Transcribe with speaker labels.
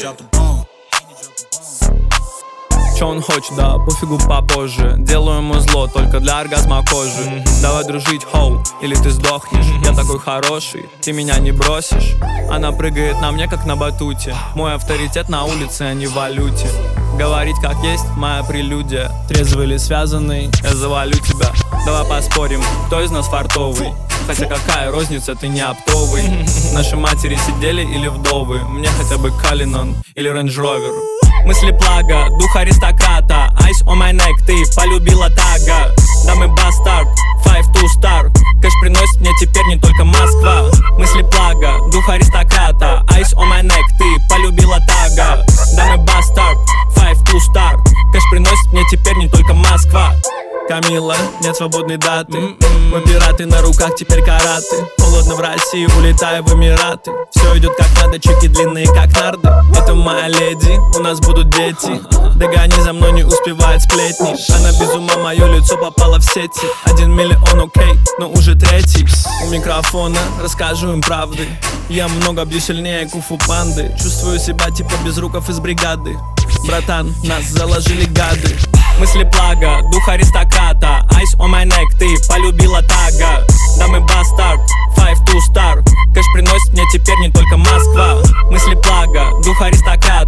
Speaker 1: Чё он хочет, да, пофигу попозже. Делаю ему зло только для оргазма кожи. Давай дружить, хоу, или ты сдохнешь. Я такой хороший, ты меня не бросишь. Она прыгает на мне, как на батуте. Мой авторитет на улице, а не в валюте. Говорить как есть, моя прелюдия. Трезвый или связанный, я завалю тебя. Давай поспорим, кто из нас фартовый. Хотя какая розница, ты не оптовый. Наши матери сидели или вдовы. Мне хотя бы Калинон или Рейндж Ровер. Мысли плага, дух аристократа. Ice on my neck, ты полюбила тага. Да мы бастард, 5-2 star. Кэш приносит мне теперь не только Москва. Мысли плага, дух аристократа. Ice on my neck, ты полюбила тага. Да мы бастард, 5-2 star. Кэш приносит мне теперь не только Москва. Камила, нет свободной даты. Мы пираты, на руках теперь караты. Холодно в России, улетаю в Эмираты. Все идет как надо, чеки длинные как нарды. Это моя леди, у нас будут дети. Догони за мной, не успевает сплетни. Она без ума, мое лицо попало в сети. 1 миллион, окей, но уже третий. У микрофона расскажу им правды. Я много бью сильнее кунг-фу панды. Чувствую себя типа безруков из бригады. Братан, нас заложили гады. Мысли плага, дух аристократа. Ice on my neck, ты полюбила тага. Да мы бастард, 5-2 star. Кэш приносит мне теперь не только Москва. Мысли плага, дух аристократа.